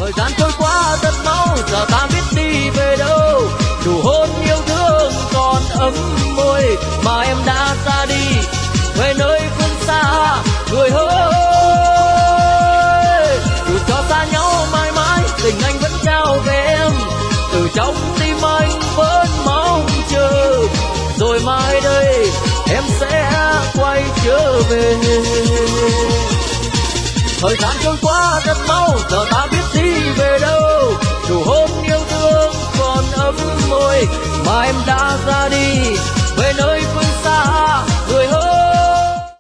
Thời gian trôi qua rất mau, giờ ta biết đi về đâu. Đủ hôn yêu thương còn ấm môi mà em đã ra đi về nơi phương xa người ơi. Dù cho xa nhau mãi mãi, tình anh vẫn trao về em. Từ trong tim anh vẫn mong chờ, rồi mai đây em sẽ quay trở về. Thời gian trôi qua rất mau, giờ ta biết đi về đâu. Dù hôn yêu thương còn ấm môi mà em đã ra đi về nơi